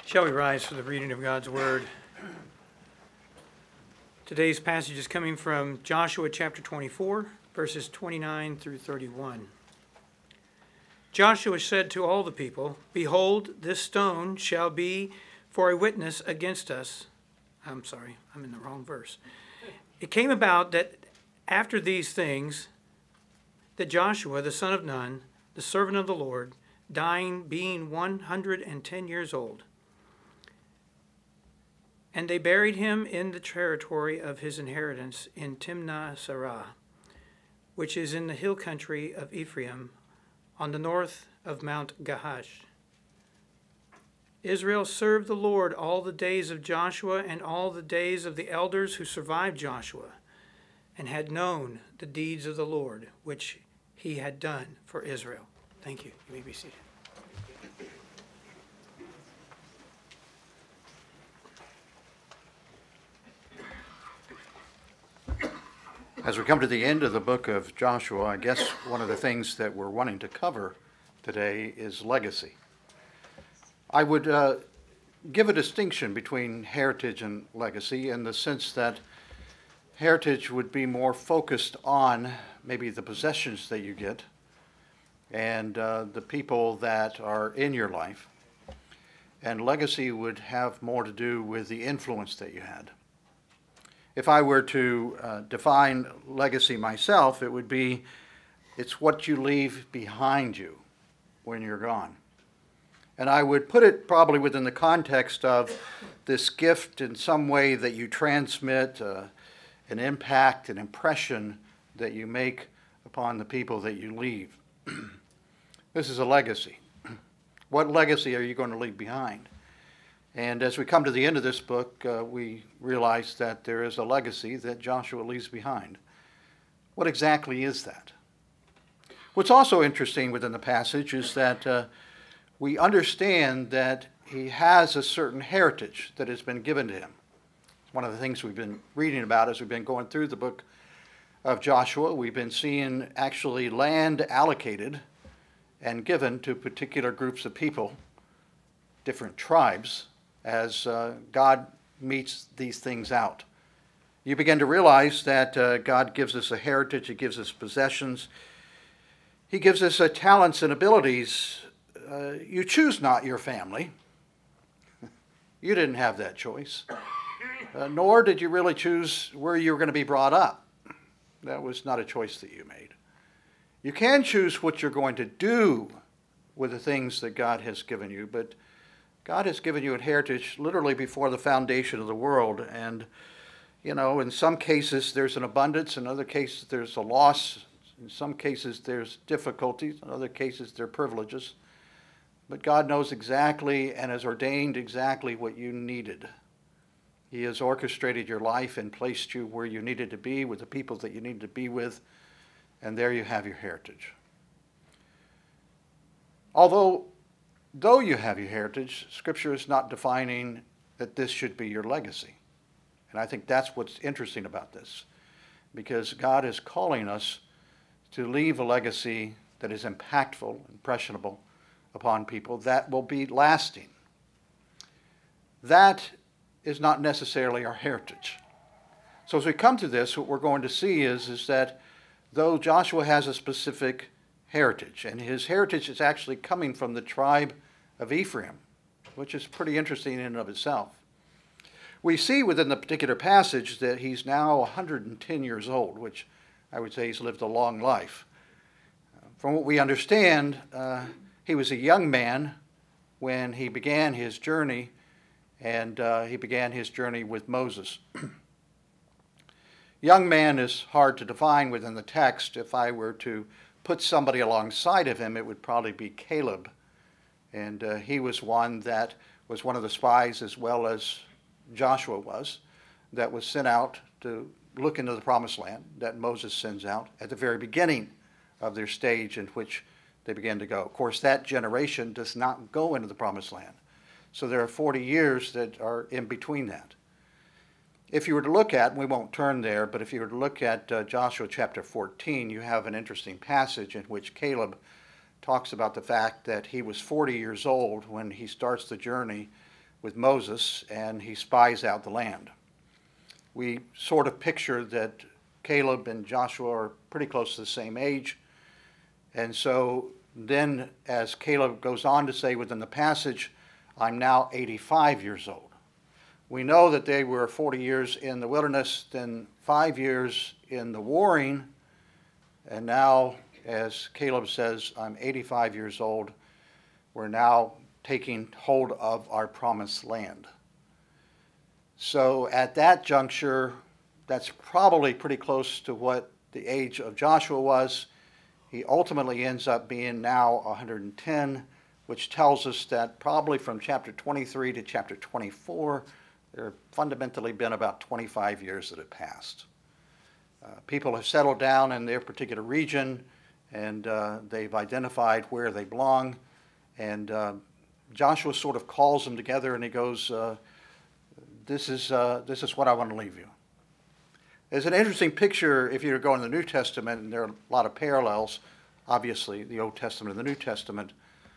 Shall we rise for the reading of God's Word? Today's passage is coming from Joshua chapter 24, verses 29 through 31. Joshua said to all the people, "Behold, this stone shall be for a witness against us." I'm sorry, I'm in the wrong verse. It came about that after these things, that Joshua, the son of Nun, the servant of the Lord, dying being 110 years old, and they buried him in the territory of his inheritance in Timnath-Serah, which is in the hill country of Ephraim, on the north of Mount Gahash. Israel served the Lord all the days of Joshua and all the days of the elders who survived Joshua, and had known the deeds of the Lord, which he had done for Israel. Thank you. You may be seated. As we come to the end of the book of Joshua, I guess one of the things that we're wanting to cover today is legacy. I would give a distinction between heritage and legacy in the sense that heritage would be more focused on maybe the possessions that you get and the people that are in your life. And legacy would have more to do with the influence that you had. If I were to define legacy myself, it would be it's what you leave behind you when you're gone. And I would put it probably within the context of this gift in some way that you transmit, an impact, an impression that you make upon the people that you leave. This is a legacy. What legacy are you going to leave behind? And as we come to the end of this book, we realize that there is a legacy that Joshua leaves behind. What exactly is that? What's also interesting within the passage is that we understand that he has a certain heritage that has been given to him. One of the things we've been reading about as we've been going through the book of Joshua, we've been seeing actually land allocated and given to particular groups of people, different tribes, as God meets these things out. You begin to realize that God gives us a heritage, he gives us possessions, he gives us talents and abilities. You choose not your family. You didn't have that choice. Nor did you really choose where you were going to be brought up. That was not a choice that you made. You can choose what you're going to do with the things that God has given you, but God has given you a heritage literally before the foundation of the world. And, you know, in some cases there's an abundance, in other cases there's a loss, in some cases there's difficulties, in other cases there are privileges. But God knows exactly and has ordained exactly what you needed. He has orchestrated your life and placed you where you needed to be with the people that you needed to be with, and there you have your heritage. Though you have your heritage, Scripture is not defining that this should be your legacy. And I think that's what's interesting about this, because God is calling us to leave a legacy that is impactful, impressionable upon people, that will be lasting. That is not necessarily our heritage. So as we come to this, what we're going to see is that though Joshua has a specific heritage, and his heritage is actually coming from the tribe of Ephraim, which is pretty interesting in and of itself. We see within the particular passage that he's now 110 years old, which I would say he's lived a long life. From what we understand, he was a young man when he began his journey, and he began his journey with Moses. Young man is hard to define within the text. If I were to put somebody alongside of him, it would probably be Caleb. And he was one that was one of the spies, as well as Joshua was, that was sent out to look into the promised land that Moses sends out at the very beginning of their stage in which they began to go. Of course, that generation does not go into the promised land. So there are 40 years that are in between that. If you were to look at, and we won't turn there, but if you were to look at Joshua chapter 14, you have an interesting passage in which Caleb talks about the fact that he was 40 years old when he starts the journey with Moses, and he spies out the land. We sort of picture that Caleb and Joshua are pretty close to the same age. And so then, as Caleb goes on to say within the passage, I'm now 85 years old. We know that they were 40 years in the wilderness, then 5 years in the warring, and now, as Caleb says, I'm 85 years old. We're now taking hold of our promised land. So at that juncture, that's probably pretty close to what the age of Joshua was. He ultimately ends up being now 110, which tells us that probably from chapter 23 to chapter 24, there have fundamentally been about 25 years that have passed. People have settled down in their particular region, and they've identified where they belong. And Joshua sort of calls them together, and he goes, this is what I want to leave you. It's an interesting picture if you go in the New Testament, and there are a lot of parallels, obviously, the Old Testament and the New Testament,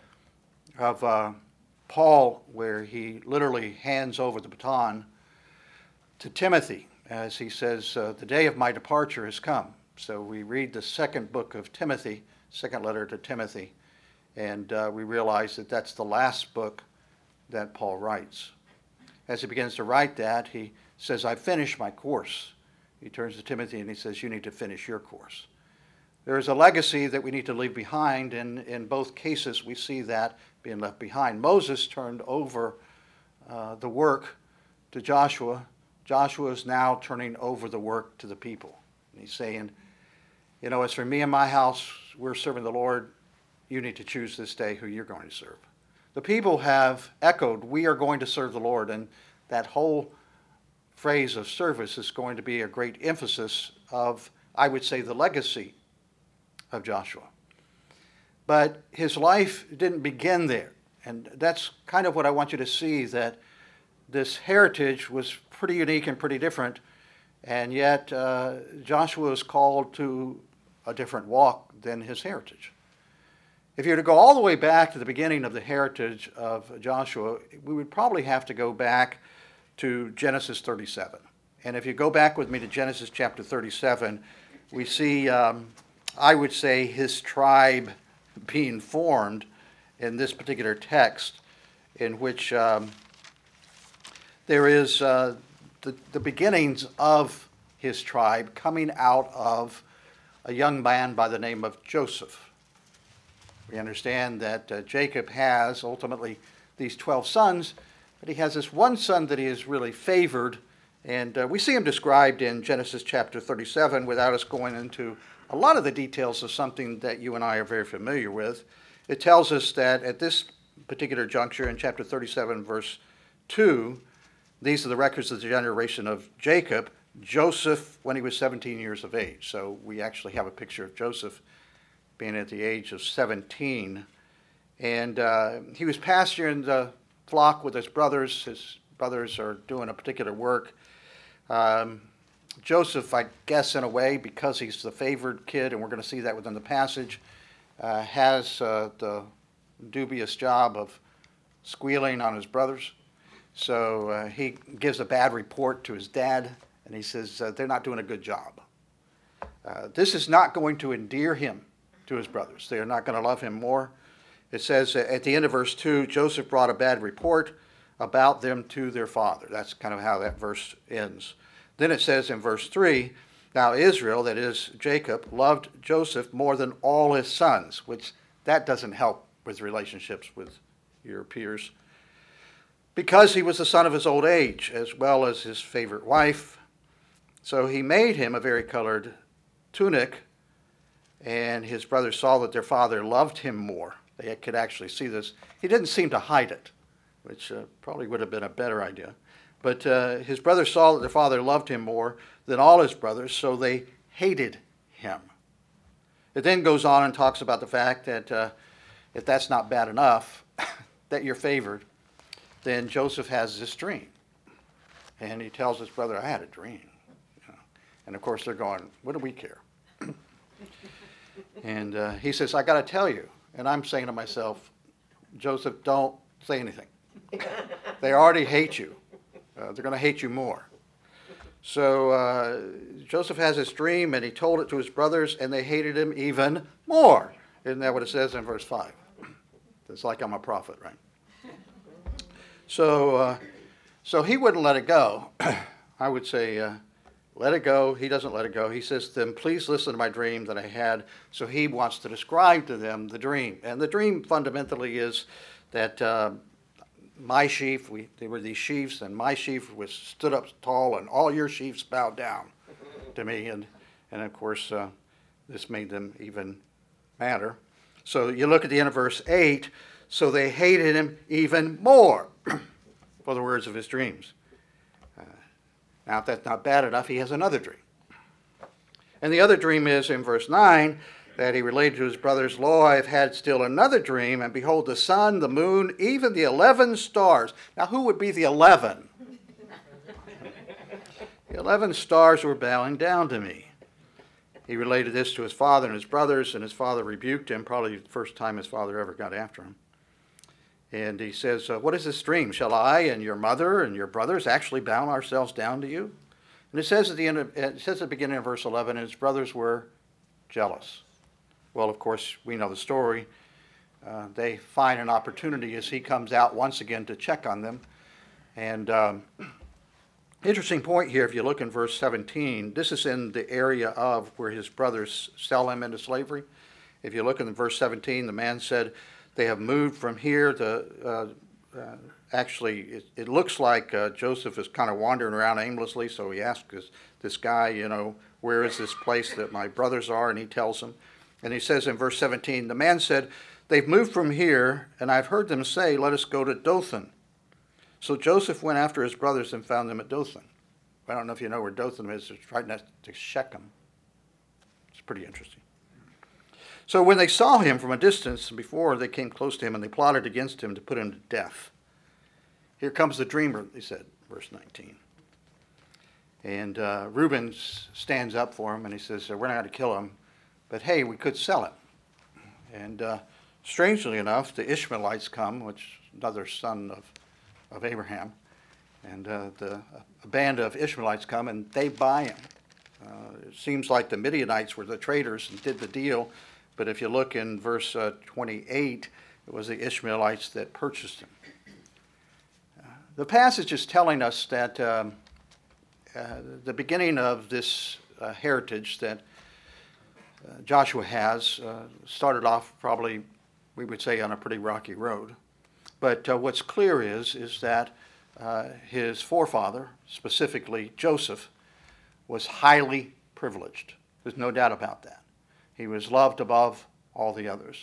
of Paul, where he literally hands over the baton to Timothy, as he says, the day of my departure has come. So we read the second book of Timothy, second letter to Timothy, and we realize that that's the last book that Paul writes. As he begins to write that, he says, I've finished my course. He turns to Timothy and he says, you need to finish your course. There is a legacy that we need to leave behind, and in both cases we see that being left behind. Moses turned over the work to Joshua. Joshua is now turning over the work to the people. And he's saying, as for me and my house, we're serving the Lord. You need to choose this day who you're going to serve. The people have echoed, we are going to serve the Lord, and that whole phrase of service is going to be a great emphasis of, I would say, the legacy of Joshua. But his life didn't begin there. And that's kind of what I want you to see, that this heritage was pretty unique and pretty different. And yet Joshua is called to a different walk than his heritage. If you were to go all the way back to the beginning of the heritage of Joshua, we would probably have to go back to Genesis 37. And if you go back with me to Genesis chapter 37, we see, I would say, his tribe being formed in this particular text, in which there is the beginnings of his tribe coming out of a young man by the name of Joseph. We understand that Jacob has ultimately these 12 sons, but he has this one son that he is really favored, and we see him described in Genesis chapter 37 without us going into a lot of the details of something that you and I are very familiar with. It tells us that at this particular juncture in chapter 37, verse 2, these are the records of the generation of Jacob, Joseph when he was 17 years of age. So we actually have a picture of Joseph being at the age of 17. And he was pasturing the flock with his brothers. His brothers are doing a particular work. Joseph, I guess in a way, because he's the favored kid, and we're going to see that within the passage, has the dubious job of squealing on his brothers. So he gives a bad report to his dad, and he says they're not doing a good job. This is not going to endear him to his brothers. They are not going to love him more. It says at the end of verse 2, Joseph brought a bad report about them to their father. That's kind of how that verse ends. Then it says in verse 3, now Israel, that is Jacob, loved Joseph more than all his sons, which that doesn't help with relationships with your peers, because he was the son of his old age, as well as his favorite wife. So he made him a varicolored tunic, and his brothers saw that their father loved him more. They could actually see this. He didn't seem to hide it, which probably would have been a better idea. But his brothers saw that their father loved him more than all his brothers, so they hated him. It then goes on and talks about the fact that if that's not bad enough, that you're favored, then Joseph has this dream. And he tells his brother, I had a dream. And of course they're going, what do we care? And he says, I got to tell you. And I'm saying to myself, Joseph, don't say anything. They already hate you. They're going to hate you more. So Joseph has this dream, and he told it to his brothers, and they hated him even more. Isn't that what it says in verse 5? It's like I'm a prophet, right? So he wouldn't let it go. I would say, let it go. He doesn't let it go. He says to them, please listen to my dream that I had. So he wants to describe to them the dream. And the dream fundamentally is that my sheaf, there were these sheaves, and my sheaf was stood up tall, and all your sheaves bowed down to me. And of course, this made them even madder. So you look at the end of verse 8, so they hated him even more for the words of his dreams. Now, if that's not bad enough, he has another dream. And the other dream is in verse 9, that he related to his brothers, lo, I have had still another dream, and behold, the sun, the moon, even the 11 stars. Now, who would be the 11? The 11 stars were bowing down to me. He related this to his father and his brothers, and his father rebuked him, probably the first time his father ever got after him. And he says, what is this dream? Shall I and your mother and your brothers actually bow ourselves down to you? And it says at the beginning of verse 11, and his brothers were jealous. Well, of course, we know the story. They find an opportunity as he comes out once again to check on them. And interesting point here, if you look in verse 17, this is in the area of where his brothers sell him into slavery. If you look in verse 17, the man said, they have moved from here to, actually, it looks like Joseph is kind of wandering around aimlessly, so he asks this guy, where is this place that my brothers are? And he tells him. And he says in verse 17, the man said, they've moved from here, and I've heard them say, let us go to Dothan. So Joseph went after his brothers and found them at Dothan. I don't know if you know where Dothan is. It's right next to Shechem. It's pretty interesting. So when they saw him from a distance, before they came close to him, and they plotted against him to put him to death. Here comes the dreamer, they said, verse 19. And Reuben stands up for him, and he says, we're not going to kill him, but hey, we could sell him. And strangely enough, the Ishmaelites come, which is another son of Abraham, and a band of Ishmaelites come, and they buy him. It seems like the Midianites were the traders and did the deal, but if you look in verse 28, it was the Ishmaelites that purchased him. The passage is telling us that the beginning of this heritage that Joshua has started off probably, we would say, on a pretty rocky road. But what's clear is that his forefather, specifically Joseph, was highly privileged. There's no doubt about that. He was loved above all the others.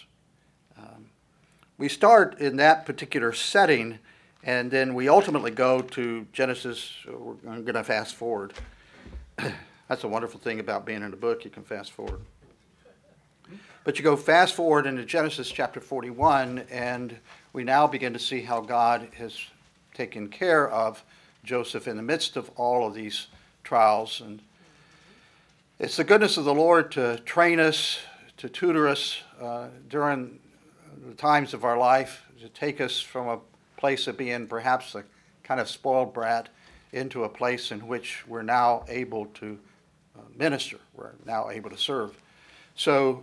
We start in that particular setting, and then we ultimately go to Genesis. I'm going to fast forward. That's a wonderful thing about being in a book. You can fast forward. But you go fast forward into Genesis chapter 41, and we now begin to see how God has taken care of Joseph in the midst of all of these trials. And it's the goodness of the Lord to train us, to tutor us during the times of our life, to take us from a place of being perhaps a kind of spoiled brat into a place in which we're now able to minister, we're now able to serve. So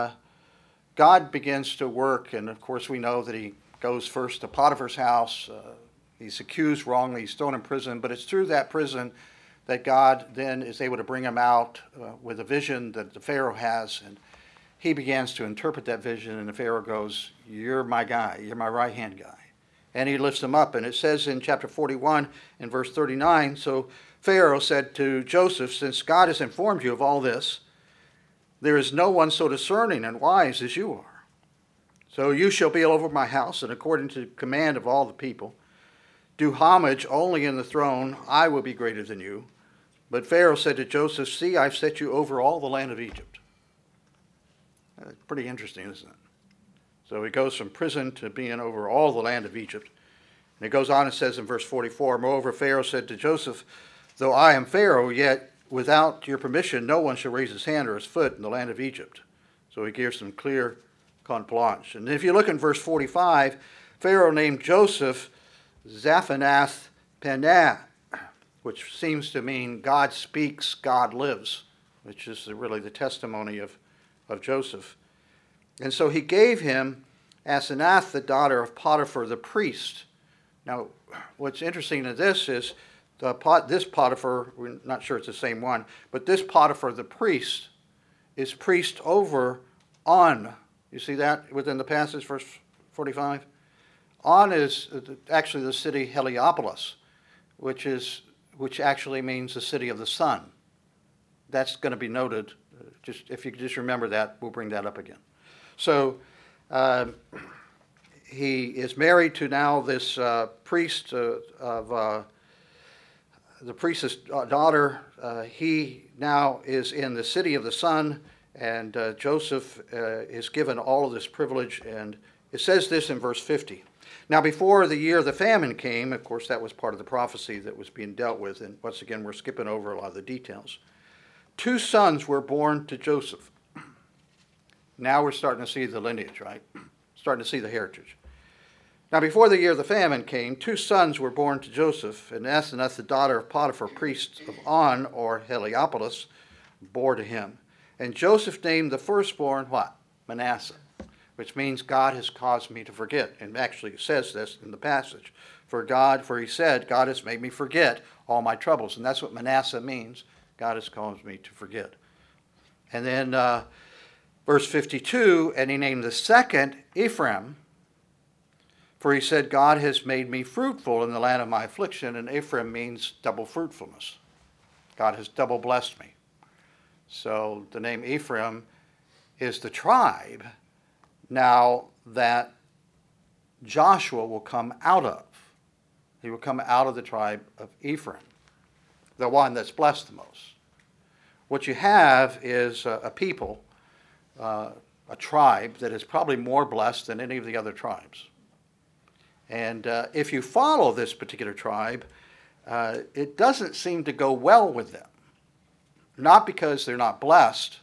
God begins to work, and of course we know that he goes first to Potiphar's house. He's accused wrongly, he's thrown in prison, but it's through that prison that God then is able to bring him out with a vision that the Pharaoh has, and he begins to interpret that vision, and the Pharaoh goes, you're my guy, you're my right-hand guy. And he lifts him up, and it says in chapter 41 in verse 39, so Pharaoh said to Joseph, since God has informed you of all this, there is no one so discerning and wise as you are. So you shall be over my house, and according to the command of all the people, do homage only in the throne, I will be greater than you. But Pharaoh said to Joseph, see, I've set you over all the land of Egypt. Pretty interesting, isn't it? So he goes from prison to being over all the land of Egypt. And it goes on and says in verse 44, moreover, Pharaoh said to Joseph, though I am Pharaoh, yet without your permission, no one shall raise his hand or his foot in the land of Egypt. So he gives them clear carte blanche. And if you look in verse 45, Pharaoh named Joseph Zaphanath Paneah, which seems to mean God speaks, God lives, which is really the testimony of Joseph. And so he gave him Asenath, the daughter of Potiphar the priest. Now, what's interesting in this is this Potiphar, we're not sure it's the same one, but this Potiphar the priest is priest over On. You see that within the passage, verse 45? On is actually the city Heliopolis, which actually means the city of the sun. That's going to be noted. Just if you could just remember that, we'll bring that up again. So he is married to now this priest of the priest's daughter. He now is in the city of the sun, and Joseph is given all of this privilege. And it says this in verse 50. Now, before the year of the famine came, of course, that was part of the prophecy that was being dealt with. And once again, we're skipping over a lot of the details. 2 sons were born to Joseph. Now we're starting to see the lineage, right? Starting to see the heritage. Now, before the year of the famine came, 2 sons were born to Joseph, and Asenath, the daughter of Potiphar, priest of On, or Heliopolis, bore to him. And Joseph named the firstborn what? Manasseh, which means God has caused me to forget. And actually it says this in the passage. For he said, God has made me forget all my troubles. And that's what Manasseh means. God has caused me to forget. And then verse 52, and he named the second Ephraim, for he said, God has made me fruitful in the land of my affliction. And Ephraim means double fruitfulness. God has double blessed me. So the name Ephraim is the tribe now that Joshua will come out of. He will come out of the tribe of Ephraim, the one that's blessed the most. What you have is a people, a tribe that is probably more blessed than any of the other tribes. And if you follow this particular tribe, it doesn't seem to go well with them. Not because they're not blessed,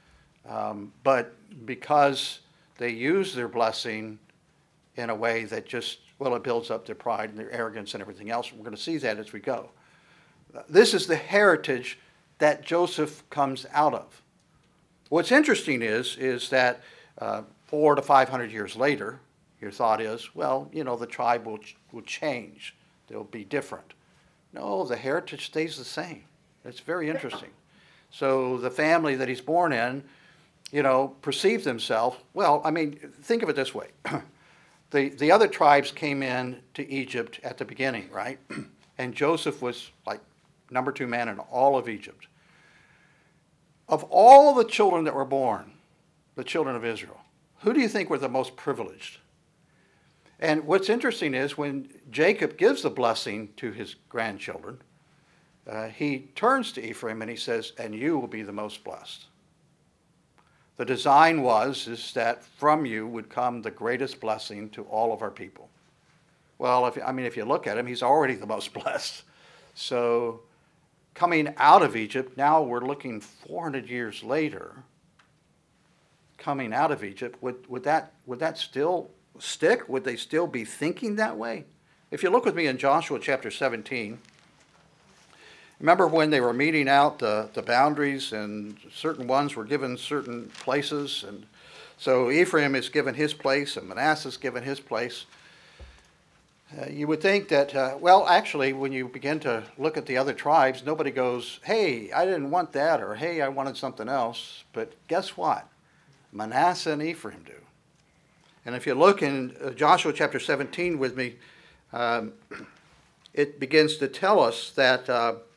but because they use their blessing in a way that just, well, it builds up their pride and their arrogance and everything else. We're going to see that as we go. This is the heritage that Joseph comes out of. What's interesting is that 400 to 500 years later, your thought is, well, the tribe will change. They'll be different. No, the heritage stays the same. It's very interesting. So the family that he's born in, perceive themselves, well, think of it this way. The other tribes came in to Egypt at the beginning, right? And Joseph was like number 2 man in all of Egypt. Of all the children that were born, the children of Israel, who do you think were the most privileged? And what's interesting is when Jacob gives the blessing to his grandchildren, he turns to Ephraim and he says, and you will be the most blessed. The design is that from you would come the greatest blessing to all of our people. Well, if you look at him, he's already the most blessed. So coming out of Egypt, now we're looking 400 years later, coming out of Egypt, would that still stick? Would they still be thinking that way? If you look with me in Joshua chapter 17, remember when they were meeting out the boundaries and certain ones were given certain places, and so Ephraim is given his place and Manasseh is given his place. You would think that, actually, when you begin to look at the other tribes, nobody goes, hey, I didn't want that, or hey, I wanted something else. But guess what? Manasseh and Ephraim do. And if you look in Joshua chapter 17 with me, it begins to tell us that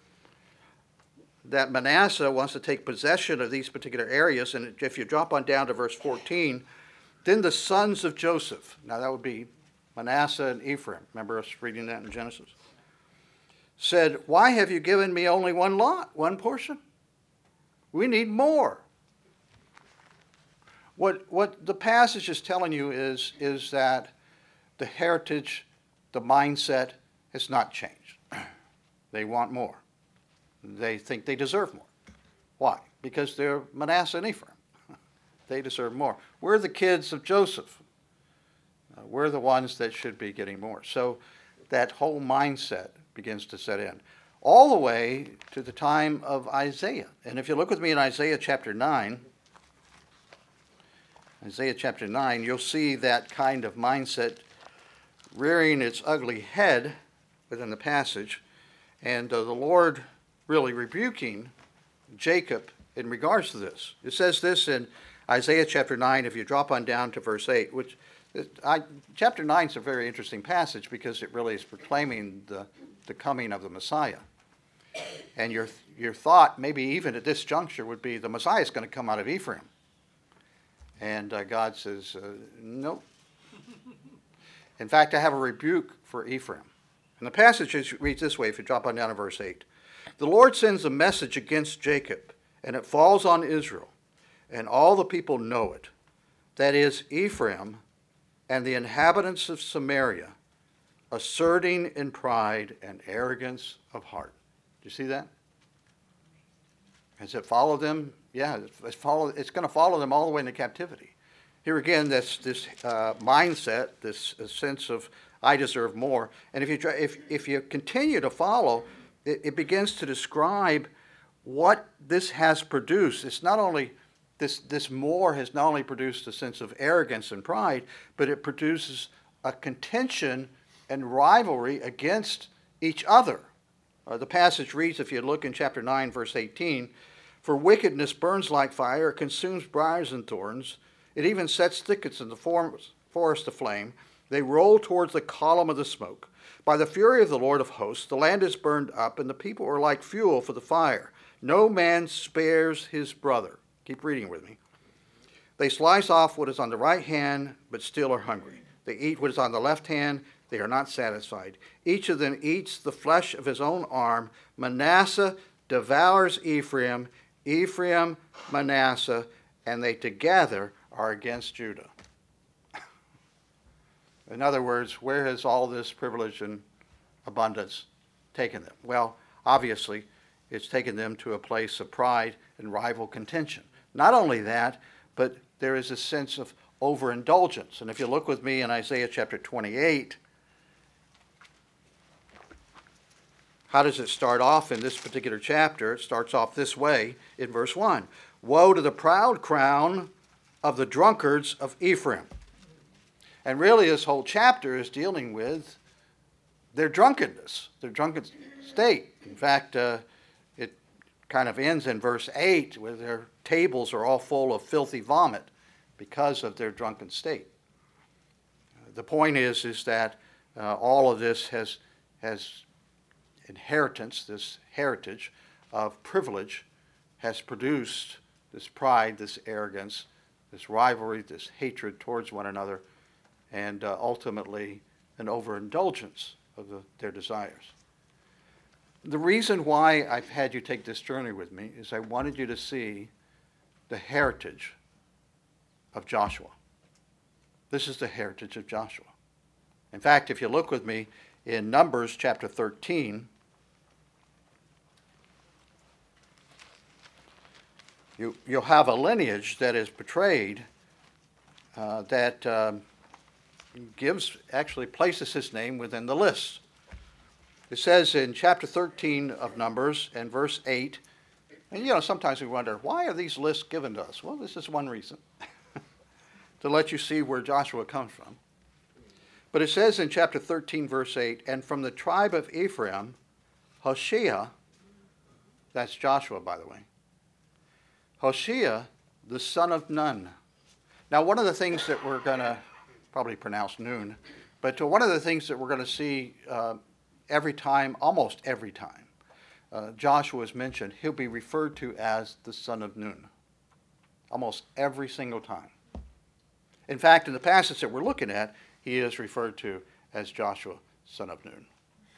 that Manasseh wants to take possession of these particular areas. And if you drop on down to verse 14, then the sons of Joseph, now that would be Manasseh and Ephraim, remember us reading that in Genesis, said, why have you given me only one lot, one portion? We need more. What the passage is telling you is that the heritage, the mindset has not changed. They want more. They think they deserve more. Why? Because they're Manasseh and Ephraim. They deserve more. We're the kids of Joseph. We're the ones that should be getting more. So that whole mindset begins to set in, all the way to the time of Isaiah. And if you look with me in Isaiah chapter 9, you'll see that kind of mindset rearing its ugly head within the passage, and the Lord really rebuking Jacob in regards to this. It says this in Isaiah chapter 9, if you drop on down to verse 8, which chapter 9 is a very interesting passage because it really is proclaiming the coming of the Messiah. And your thought, maybe even at this juncture, would be the Messiah is going to come out of Ephraim. And God says, nope. In fact, I have a rebuke for Ephraim. And the passage reads this way, if you drop on down to verse 8. The Lord sends a message against Jacob, and it falls on Israel, and all the people know it. That is, Ephraim and the inhabitants of Samaria, asserting in pride and arrogance of heart. Do you see that? Has it followed them? Yeah, it's going to follow them all the way into captivity. Here again, this mindset, this sense of I deserve more. And if you continue to follow, it begins to describe what this has produced. It's not only this more has not only produced a sense of arrogance and pride, but it produces a contention and rivalry against each other. The passage reads, if you look in chapter 9, verse 18, for wickedness burns like fire, it consumes briars and thorns. It even sets thickets in the forest aflame. They roll towards the column of the smoke. By the fury of the Lord of hosts, the land is burned up, and the people are like fuel for the fire. No man spares his brother. Keep reading with me. They slice off what is on the right hand, but still are hungry. They eat what is on the left hand. They are not satisfied. Each of them eats the flesh of his own arm. Manasseh devours Ephraim, Ephraim Manasseh, and they together are against Judah. In other words, where has all this privilege and abundance taken them? Well, obviously, it's taken them to a place of pride and rival contention. Not only that, but there is a sense of overindulgence. And if you look with me in Isaiah chapter 28, how does it start off in this particular chapter? It starts off this way in verse 1. Woe to the proud crown of the drunkards of Ephraim. And really this whole chapter is dealing with their drunkenness, their drunken state. In fact, it kind of ends in verse 8 where their tables are all full of filthy vomit because of their drunken state. The point is that all of this has inheritance, this heritage of privilege has produced this pride, this arrogance, this rivalry, this hatred towards one another, and ultimately an overindulgence of their desires. The reason why I've had you take this journey with me is I wanted you to see the heritage of Joshua. This is the heritage of Joshua. In fact, if you look with me in Numbers chapter 13, you'll have a lineage that is portrayed that places his name within the list. It says in chapter 13 of Numbers and verse 8, and sometimes we wonder, why are these lists given to us? Well, this is one reason, to let you see where Joshua comes from. But it says in chapter 13, verse 8, and from the tribe of Ephraim, Hoshea, that's Joshua, by the way, Hoshea, the son of Nun. Now, one of the things that we're going to, probably pronounce Nun, but one of the things that we're going to see every time, almost every time, Joshua is mentioned, he'll be referred to as the son of Nun. Almost every single time. In fact, in the passage that we're looking at, he is referred to as Joshua, son of Nun.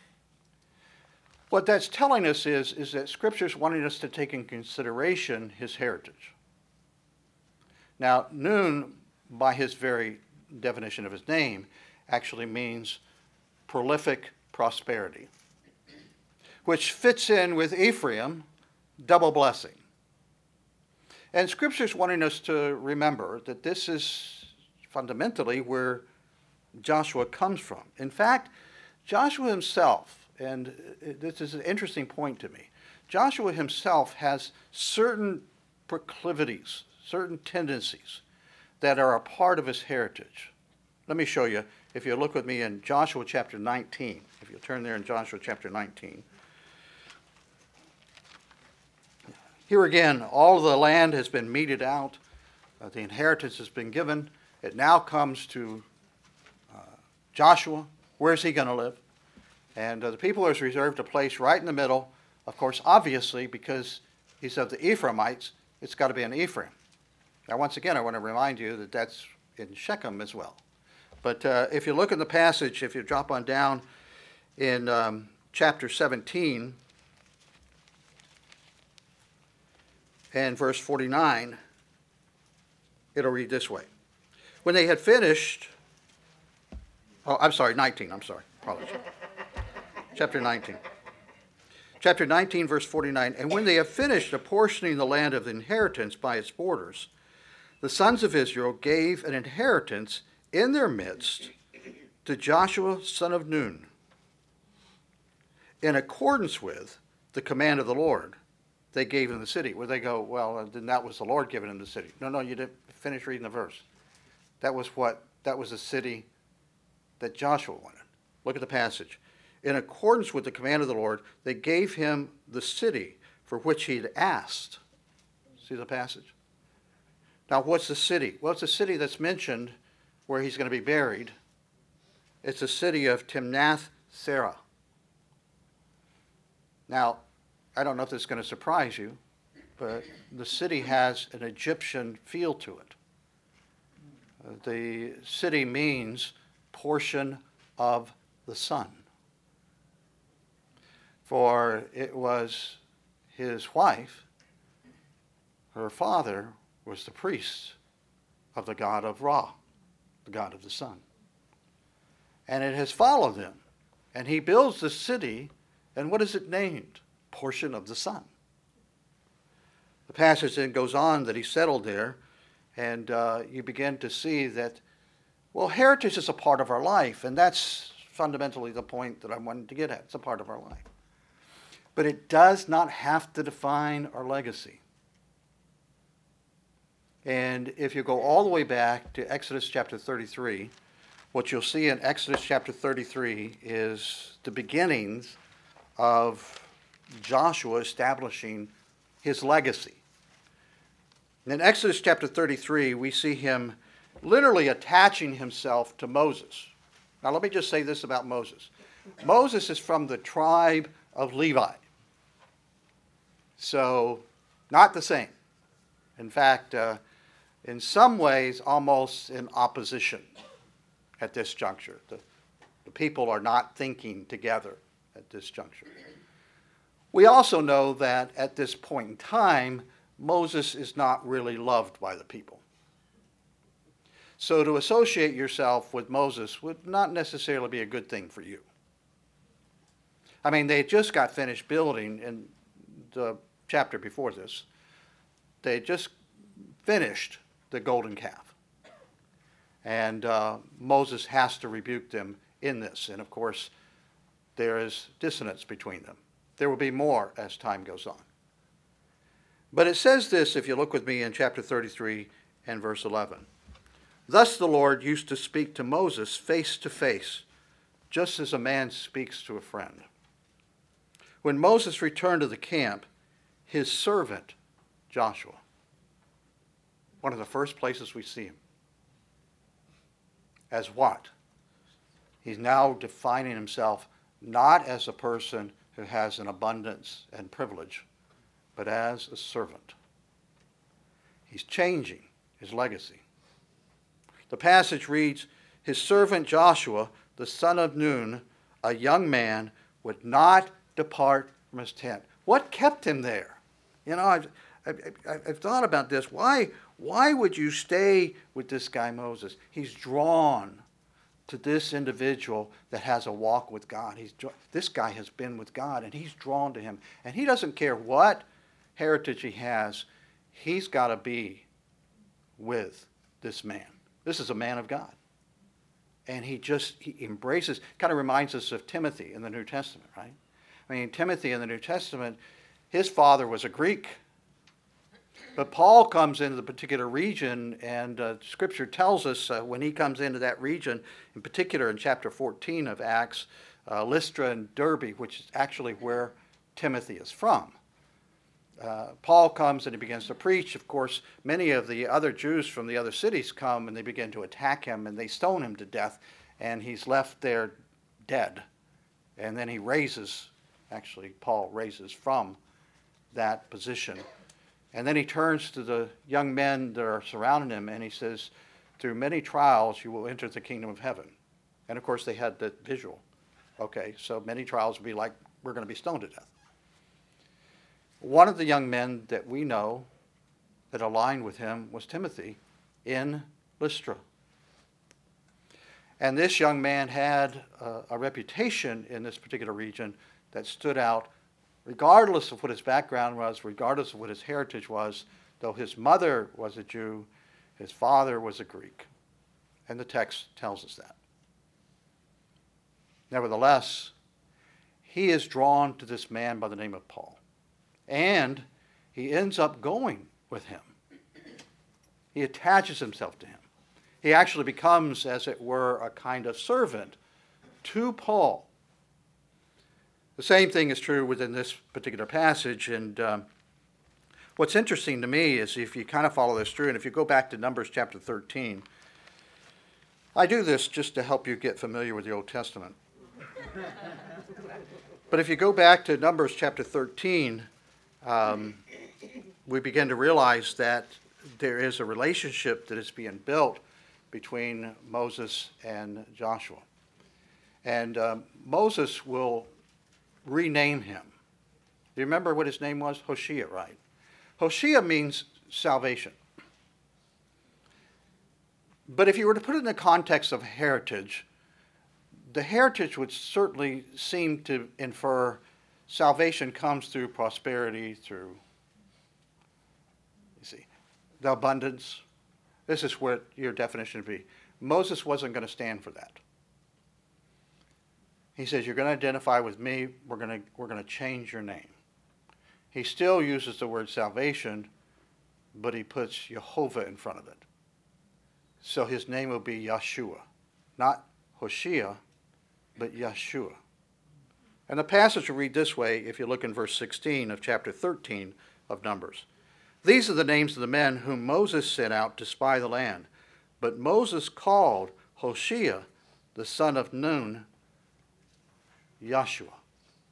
What that's telling us is that Scripture's wanting us to take in consideration his heritage. Now, Nun, by his very definition of his name, actually means prolific prosperity, which fits in with Ephraim, double blessing. And Scripture's wanting us to remember that this is fundamentally where Joshua comes from. In fact, Joshua himself, and this is an interesting point to me, Joshua himself has certain proclivities, certain tendencies that are a part of his heritage. Let me show you. If you look with me in Joshua chapter 19, if you turn there in Joshua chapter 19. Here again, all of the land has been meted out. The inheritance has been given. It now comes to Joshua. Where is he going to live? And the people is reserved a place right in the middle. Of course, obviously, because he's of the Ephraimites, it's got to be in Ephraim. Now, once again, I want to remind you that that's in Shechem as well. But if you look in the passage, if you drop on down in chapter 17 and verse 49, it'll read this way. When they had finished, 19, apologies. Chapter 19. Chapter 19, verse 49, and when they have finished apportioning the land of the inheritance by its borders, the sons of Israel gave an inheritance in their midst to Joshua, son of Nun, in accordance with the command of the Lord. They gave him the city. Where they go, well, then that was the Lord giving him the city. No, you didn't finish reading the verse. That was the city that Joshua wanted. Look at the passage. In accordance with the command of the Lord, they gave him the city for which he had asked. See the passage? Now, what's the city? Well, it's a city that's mentioned where he's going to be buried. It's the city of Timnath-Serah. Now, I don't know if this is going to surprise you, but the city has an Egyptian feel to it. The city means portion of the sun. For it was his wife, her father was the priest of the god of Ra, the god of the sun. And it has followed them. And he builds the city, and what is it named? Portion of the sun. The passage then goes on that he settled there, and you begin to see that, well, heritage is a part of our life, and that's fundamentally the point that I wanted to get at. It's a part of our life. But it does not have to define our legacy. And if you go all the way back to Exodus chapter 33, what you'll see in Exodus chapter 33 is the beginnings of Joshua establishing his legacy. And in Exodus chapter 33, we see him literally attaching himself to Moses. Now, let me just say this about Moses. Moses is from the tribe of Levi. So, not the same. In fact, in some ways, almost in opposition at this juncture. The people are not thinking together at this juncture. We also know that at this point in time, Moses is not really loved by the people. So to associate yourself with Moses would not necessarily be a good thing for you. I mean, they just got finished building in the chapter before this. They just finished the golden calf. And Moses has to rebuke them in this. And of course, there is dissonance between them. There will be more as time goes on. But it says this, if you look with me in chapter 33 and verse 11. Thus the Lord used to speak to Moses face to face, just as a man speaks to a friend. When Moses returned to the camp, his servant Joshua, one of the first places we see him, as what? He's now defining himself not as a person who has an abundance and privilege, but as a servant. He's changing his legacy. The passage reads, his servant Joshua, the son of Nun, a young man, would not depart from his tent. What kept him there? You know, I've thought about this. Why would you stay with this guy Moses? He's drawn to this individual that has a walk with God. This guy has been with God, and he's drawn to him. And he doesn't care what heritage he has. He's got to be with this man. This is a man of God. and he embraces, kind of reminds us of Timothy in the New Testament, right? I mean, Timothy in the New Testament, his father was a Greek. But Paul comes into the particular region, and Scripture tells us when he comes into that region, in particular in chapter 14 of Acts, Lystra and Derbe, which is actually where Timothy is from. Paul comes and he begins to preach. Of course, many of the other Jews from the other cities come and they begin to attack him and they stone him to death, and he's left there dead. And then Paul raises from that position. And then he turns to the young men that are surrounding him and he says, through many trials you will enter the kingdom of heaven. And of course they had the visual. Okay, so many trials would be like, we're going to be stoned to death. One of the young men that we know that aligned with him was Timothy in Lystra. And this young man had a reputation in this particular region that stood out regardless of what his background was, regardless of what his heritage was. Though his mother was a Jew, his father was a Greek. And the text tells us that. Nevertheless, he is drawn to this man by the name of Paul. And he ends up going with him. He attaches himself to him. He actually becomes, as it were, a kind of servant to Paul. The same thing is true within this particular passage. And what's interesting to me is if you kind of follow this through, and if you go back to Numbers chapter 13, I do this just to help you get familiar with the Old Testament. But if you go back to Numbers chapter 13, we begin to realize that there is a relationship that is being built between Moses and Joshua. And Moses will rename him. Do you remember what his name was? Hoshea, right? Hoshea means salvation. But if you were to put it in the context of heritage, the heritage would certainly seem to infer salvation comes through prosperity, through, the abundance. This is what your definition would be. Moses wasn't going to stand for that. He says, you're going to identify with me, we're going to change your name. He still uses the word salvation, but he puts Jehovah in front of it. So his name will be Yeshua. Not Hoshea, but Yeshua. And the passage will read this way if you look in verse 16 of chapter 13 of Numbers. These are the names of the men whom Moses sent out to spy the land. But Moses called Hoshea, the son of Nun, Yeshua,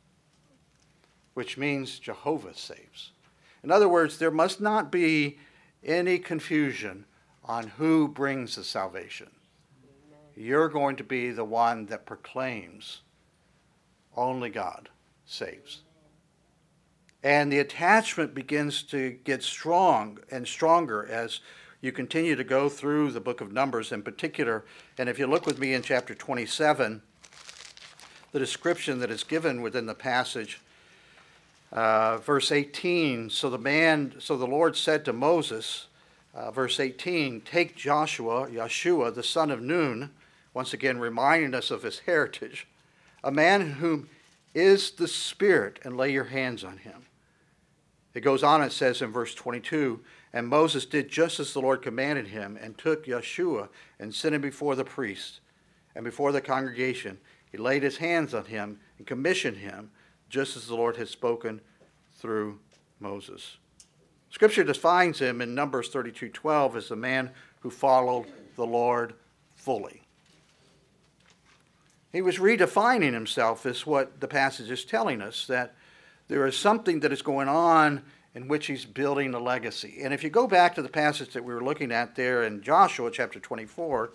which means Jehovah saves. In other words, there must not be any confusion on who brings the salvation. You're going to be the one that proclaims only God saves. And the attachment begins to get strong and stronger as you continue to go through the book of Numbers in particular. And if you look with me in chapter 27, the description that is given within the passage, verse 18, so the Lord said to Moses, verse 18, take Joshua, Yeshua, the son of Nun, once again reminding us of his heritage, a man whom is the Spirit, and lay your hands on him. It goes on, it says in verse 22, and Moses did just as the Lord commanded him, and took Yeshua and set him before the priest and before the congregation. He laid his hands on him and commissioned him, just as the Lord had spoken through Moses. Scripture defines him in Numbers 32:12 as the man who followed the Lord fully. He was redefining himself, is what the passage is telling us, that there is something that is going on in which he's building a legacy. And if you go back to the passage that we were looking at there in Joshua chapter 24,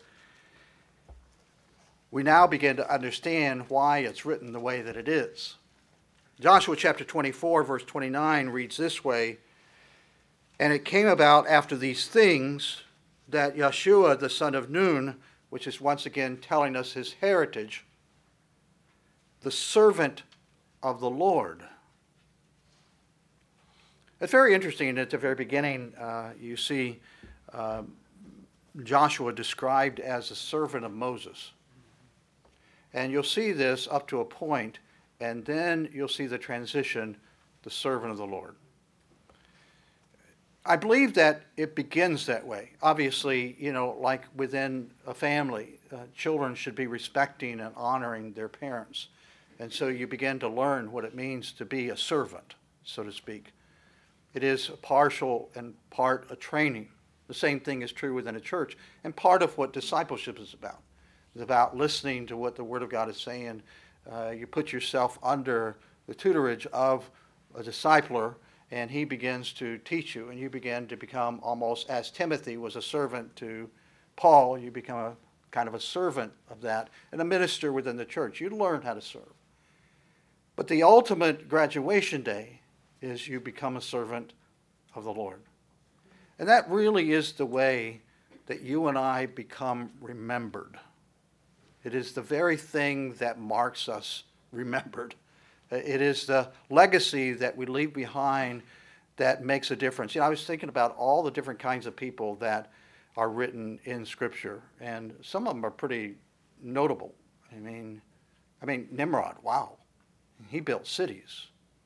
we now begin to understand why it's written the way that it is. Joshua chapter 24, verse 29 reads this way, and it came about after these things that Yeshua, the son of Nun, which is once again telling us his heritage, the servant of the Lord. It's very interesting. At the very beginning, you see Joshua described as a servant of Moses. And you'll see this up to a point, and then you'll see the transition, the servant of the Lord. I believe that it begins that way. Obviously, like within a family, children should be respecting and honoring their parents. And so you begin to learn what it means to be a servant, so to speak. It is partial and part a training. The same thing is true within a church, and part of what discipleship is about. It's about listening to what the Word of God is saying. You put yourself under the tutorage of a discipler, and he begins to teach you, and you begin to become almost, as Timothy was a servant to Paul, you become a kind of a servant of that, and a minister within the church. You learn how to serve. But the ultimate graduation day is you become a servant of the Lord. And that really is the way that you and I become remembered. It is the very thing that marks us remembered. It is the legacy that we leave behind that makes a difference. I was thinking about all the different kinds of people that are written in Scripture, and some of them are pretty notable. I mean, Nimrod, wow. He built cities.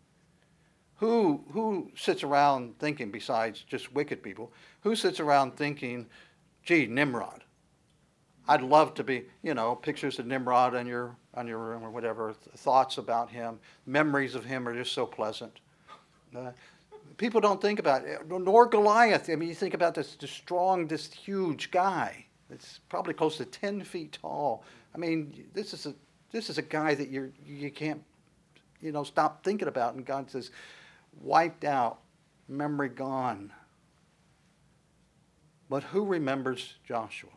Who sits around thinking, besides just wicked people, who sits around thinking, gee, Nimrod? I'd love to be, pictures of Nimrod on your room or whatever, thoughts about him, memories of him are just so pleasant. People don't think about it, nor Goliath. You think about this strong, this huge guy. It's probably close to 10 feet tall. This is a guy that you can't, stop thinking about. And God says, wiped out, memory gone. But who remembers Joshua?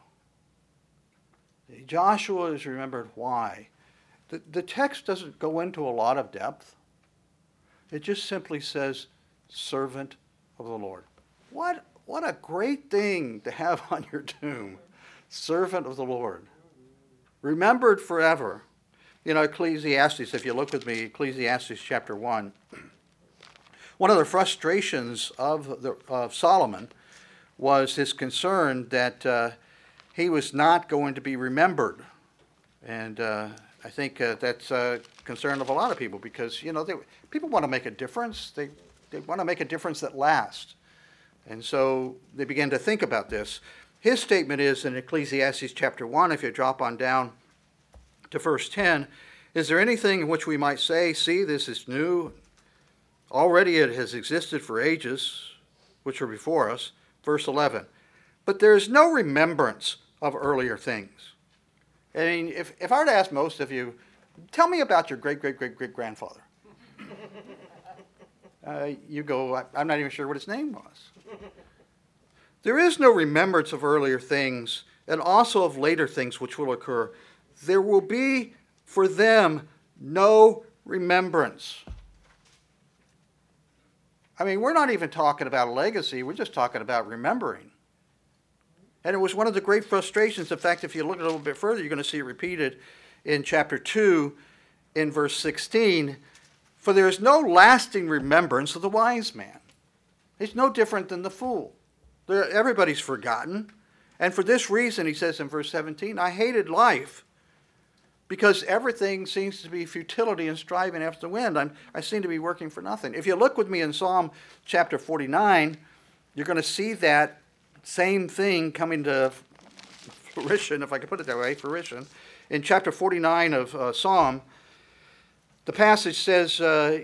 Joshua is remembered. Why? The text doesn't go into a lot of depth. It just simply says, servant of the Lord. What a great thing to have on your tomb. Servant of the Lord. Remembered forever. Ecclesiastes, if you look with me, Ecclesiastes chapter 1. One of the frustrations of Solomon was his concern that he was not going to be remembered. And I think that's a concern of a lot of people because, people want to make a difference. They want to make a difference that lasts. And so they began to think about this. His statement is in Ecclesiastes chapter 1, if you drop on down to verse 10, is there anything in which we might say, see, this is new? Already it has existed for ages, which are before us. Verse 11, but there is no remembrance of earlier things. If I were to ask most of you, tell me about your great-great-great-great-grandfather. You go, I'm not even sure what his name was. There is no remembrance of earlier things, and also of later things which will occur. There will be for them no remembrance. We're not even talking about a legacy. We're just talking about remembering. And it was one of the great frustrations. In fact, if you look a little bit further, you're going to see it repeated in chapter 2 in verse 16. For there is no lasting remembrance of the wise man. He's no different than the fool. Everybody's forgotten. And for this reason, he says in verse 17, I hated life because everything seems to be futility and striving after the wind. I seem to be working for nothing. If you look with me in Psalm chapter 49, you're going to see that same thing coming to fruition, if I could put it that way, fruition. In chapter 49 of Psalm, the passage says,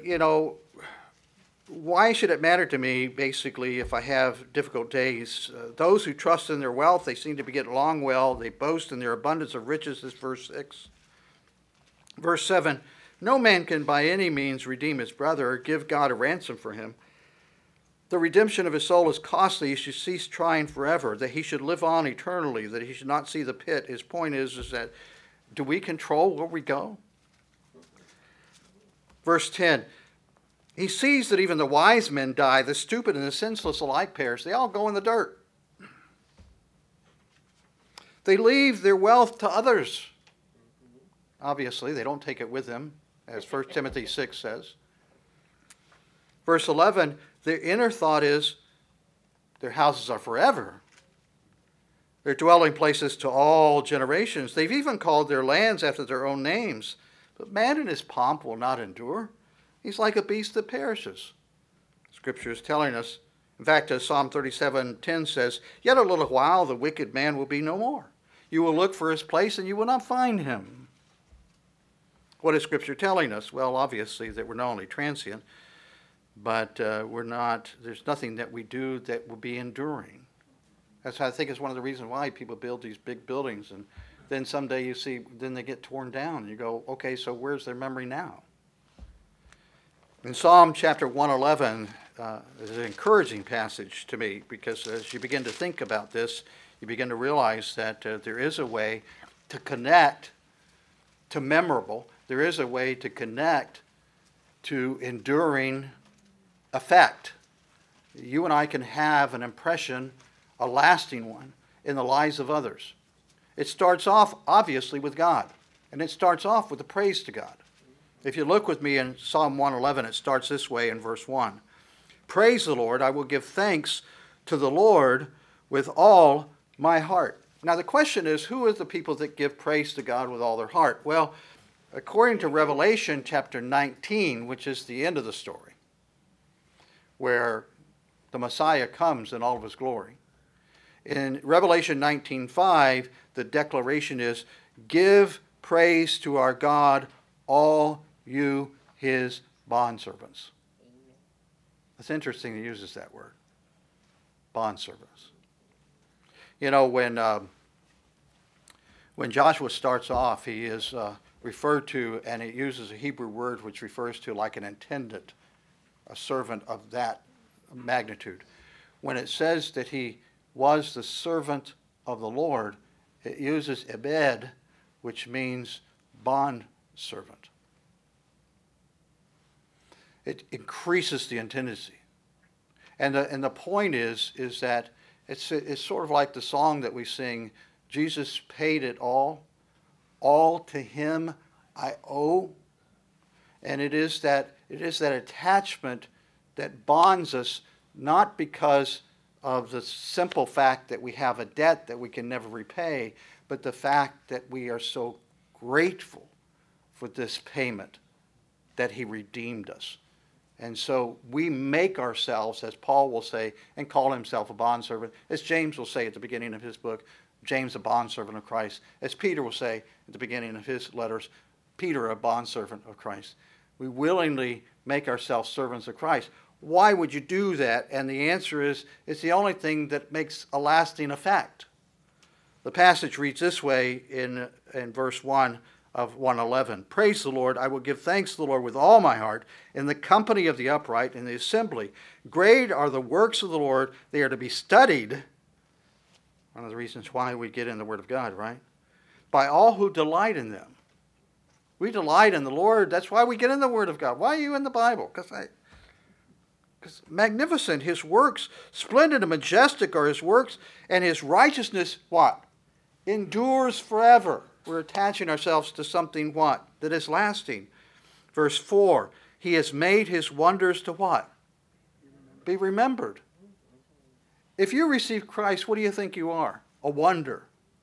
why should it matter to me, basically, if I have difficult days? Those who trust in their wealth, they seem to be getting along well. They boast in their abundance of riches, is verse 6. Verse 7, no man can by any means redeem his brother or give God a ransom for him. The redemption of his soul is costly. He should cease trying forever, that he should live on eternally, that he should not see the pit. His point is that, do we control where we go? Verse 10, he sees that even the wise men die, the stupid and the senseless alike perish. They all go in the dirt. They leave their wealth to others. Obviously, they don't take it with them, as 1 Timothy 6 says. Verse 11, their inner thought is their houses are forever. their dwelling places to all generations. They've even called their lands after their own names. But man in his pomp will not endure. He's like a beast that perishes. Scripture is telling us, in fact, as Psalm 37:10 says, yet a little while the wicked man will be no more. You will look for his place and you will not find him. What is Scripture telling us? Well, obviously that we're not only transient, but there's nothing that we do that will be enduring. That's I think is one of the reasons why people build these big buildings, and then someday you see, then they get torn down, and you go, okay, so where's their memory now? In Psalm chapter 111, is an encouraging passage to me, because as you begin to think about this, you begin to realize that there is a way to connect to memorable. There is a way to connect to enduring effect. You and I can have an impression, a lasting one, in the lives of others. It starts off, obviously, with God, and it starts off with the praise to God. If you look with me in Psalm 111, it starts this way in verse 1. Praise the Lord, I will give thanks to the Lord with all my heart. Now the question is, who are the people that give praise to God with all their heart? Well, according to Revelation chapter 19, which is the end of the story, where the Messiah comes in all of his glory. In Revelation 19:5, the declaration is, give praise to our God, all you his bondservants. It's interesting he uses that word, bondservants. You know, when Joshua starts off, he is referred to, and it uses a Hebrew word which refers to like an attendant, a servant of that magnitude. When it says that he was the servant of the Lord, it uses ebed, which means bond servant. It increases the intensity. And the point is that it's sort of like the song that we sing, Jesus paid it all to him I owe. And it is that attachment that bonds us, not because of the simple fact that we have a debt that we can never repay, but the fact that we are so grateful for this payment that he redeemed us. And so we make ourselves, as Paul will say, and call himself a bondservant, as James will say at the beginning of his book, James a bondservant of Christ, as Peter will say at the beginning of his letters, Peter a bondservant of Christ. We willingly make ourselves servants of Christ. Why would you do that? And the answer is, it's the only thing that makes a lasting effect. The passage reads this way in verse 1 of 111. Praise the Lord, I will give thanks to the Lord with all my heart, in the company of the upright, in the assembly. Great are the works of the Lord, they are to be studied. One of the reasons why we get in the Word of God, right? By all who delight in them. We delight in the Lord, that's why we get in the Word of God. Why are you in the Bible? Because magnificent, his works, splendid and majestic are his works, and his righteousness, what? Endures forever. We're attaching ourselves to something, what? That is lasting. Verse 4, he has made his wonders to what? Be remembered. If you receive Christ, what do you think you are? A wonder.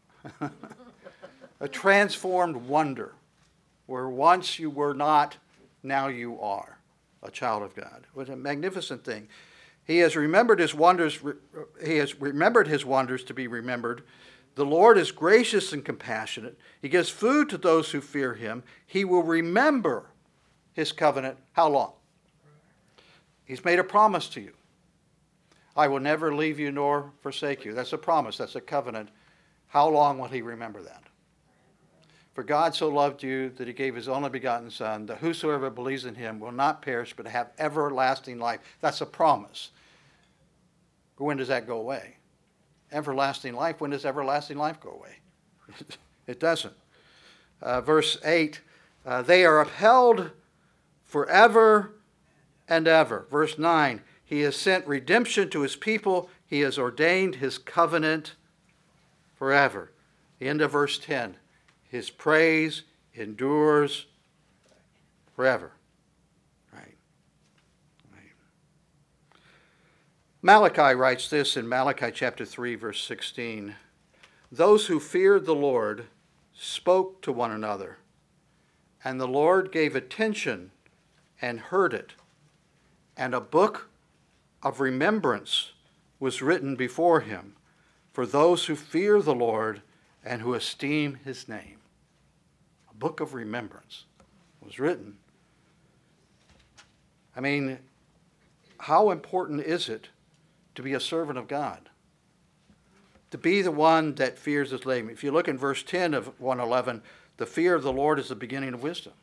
A transformed wonder. Where once you were not, now you are a child of God. It was a magnificent thing. He has remembered his wonders. He has remembered his wonders to be remembered. The Lord is gracious and compassionate. He gives food to those who fear him. He will remember his covenant. How long? He's made a promise to you. I will never leave you nor forsake you. That's a promise. That's a covenant. How long will he remember that? For God so loved you that he gave his only begotten Son, that whosoever believes in him will not perish but have everlasting life. That's a promise. But when does that go away? Everlasting life. When does everlasting life go away? It doesn't. Verse 8, they are upheld forever and ever. Verse 9, he has sent redemption to his people. He has ordained his covenant forever. The end of verse 10. His praise endures forever. Right. Malachi writes this in Malachi chapter 3, verse 16. those who feared the Lord spoke to one another, and the Lord gave attention and heard it. And a book of remembrance was written before him for those who fear the Lord and who esteem his name. A book of remembrance was written. I mean, how important is it to be a servant of God? To be the one that fears his name. If you look in verse 10 of 111, the fear of the Lord is the beginning of wisdom.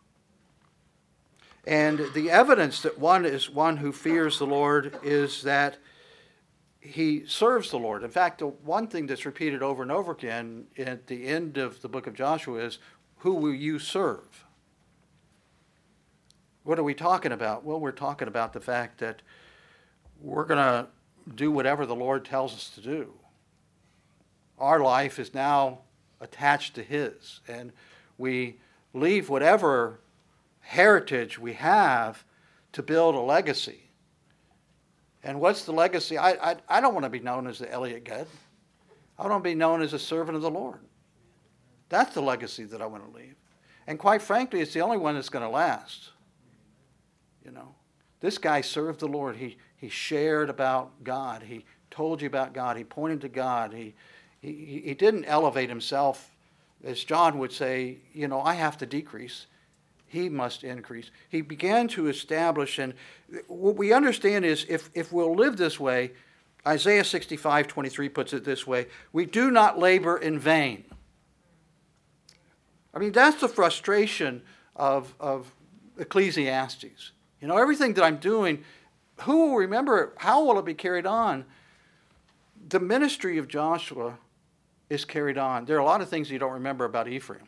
And the evidence that one is one who fears the Lord is that he serves the Lord. In fact, the one thing that's repeated over and over again at the end of the book of Joshua is, who will you serve? What are we talking about? Well, we're talking about the fact that we're going to do whatever the Lord tells us to do. Our life is now attached to his, and we leave whatever heritage we have to build a legacy. And what's the legacy? I don't want to be known as the Elliot Gedd. I want to be known as a servant of the Lord. That's the legacy that I want to leave. And quite frankly, it's the only one that's going to last. You know, this guy served the Lord. He shared about God. He told you about God. He pointed to God. He didn't elevate himself, as John would say, you know, I have to decrease. He must increase. He began to establish, and what we understand is if we'll live this way, Isaiah 65:23 puts it this way, we do not labor in vain. I mean, that's the frustration of Ecclesiastes. You know, everything that I'm doing, who will remember it? How will it be carried on? The ministry of Joshua is carried on. There are a lot of things you don't remember about Ephraim.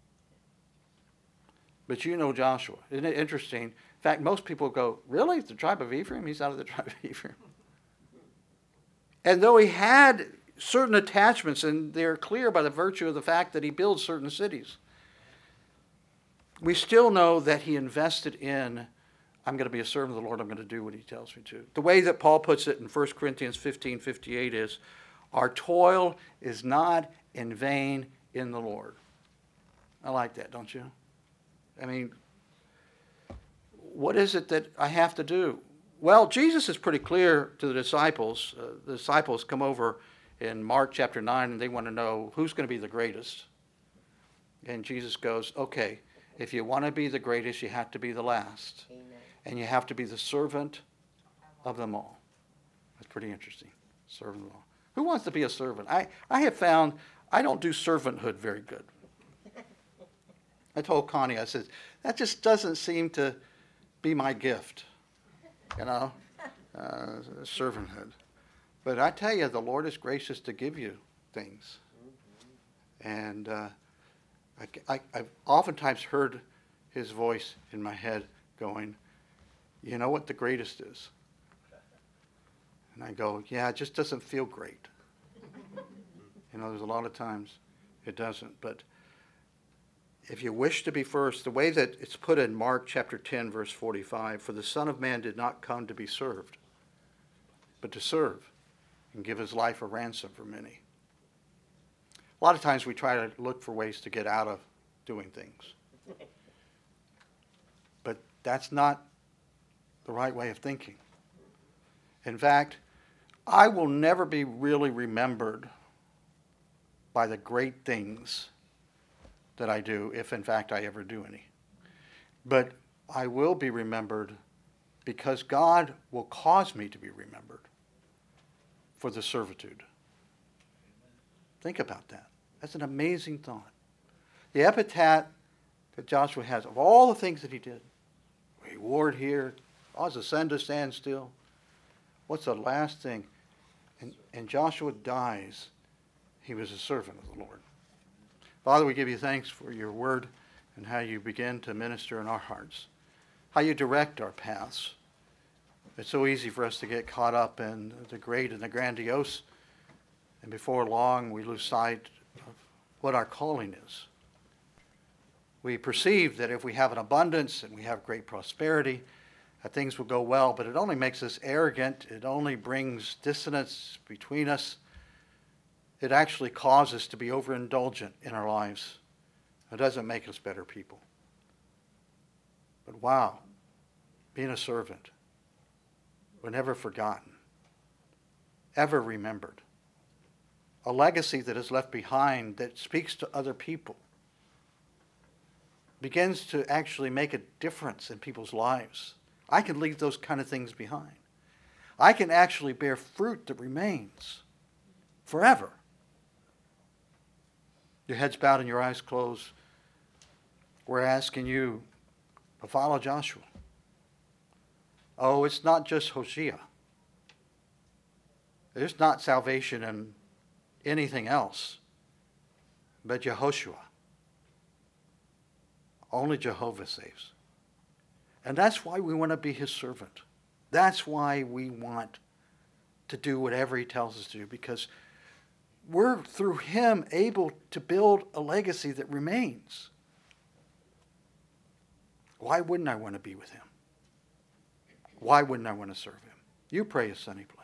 But you know Joshua. Isn't it interesting? In fact, most people go, really? The tribe of Ephraim? He's out of the tribe of Ephraim. And though he had certain attachments, and they're clear by the virtue of the fact that he builds certain cities, we still know that he invested in, I'm going to be a servant of the Lord, I'm going to do what he tells me to. The way that Paul puts it in 1 Corinthians 15:58 is, our toil is not in vain in the Lord. I like that, don't you? I mean, what is it that I have to do? Well, Jesus is pretty clear to the disciples. The disciples come over in Mark chapter 9, and they want to know who's going to be the greatest. And Jesus goes, okay, if you want to be the greatest, you have to be the last. Amen. And you have to be the servant of them all. That's pretty interesting. Servant of them all. Who wants to be a servant? I have found I don't do servanthood very good. I told Connie, I said, that just doesn't seem to be my gift, you know, servanthood. But I tell you, the Lord is gracious to give you things. And I've oftentimes heard his voice in my head going, you know what the greatest is? And I go, yeah, it just doesn't feel great. You know, there's a lot of times it doesn't. But if you wish to be first, the way that it's put in Mark chapter 10, verse 45, for the Son of Man did not come to be served, but to serve and give his life a ransom for many. A lot of times we try to look for ways to get out of doing things. But that's not the right way of thinking. In fact, I will never be really remembered by the great things that I do, if in fact I ever do any. But I will be remembered because God will cause me to be remembered for the servitude. Think about that. That's an amazing thought. The epitaph that Joshua has, of all the things that he did, he warred here, caused the sun to stand still. What's the last thing? And Joshua dies. He was a servant of the Lord. Father, we give you thanks for your word and how you begin to minister in our hearts, how you direct our paths. It's so easy for us to get caught up in the great and the grandiose, and before long we lose sight of what our calling is. We perceive that if we have an abundance and we have great prosperity, that things will go well, but it only makes us arrogant. It only brings dissonance between us. it actually causes us to be overindulgent in our lives. It doesn't make us better people. But wow, being a servant, we're never forgotten, ever remembered. A legacy that is left behind that speaks to other people, begins to actually make a difference in people's lives. I can leave those kind of things behind. I can actually bear fruit that remains forever. Your heads bowed and your eyes closed. We're asking you to follow Joshua. Oh, it's not just Hosea. There's not salvation in anything else but Yehoshua. Only Jehovah saves. And that's why we want to be his servant. That's why we want to do whatever he tells us to do, because we're, through him, able to build a legacy that remains. Why wouldn't I want to be with him? Why wouldn't I want to serve him? You pray a sunny place.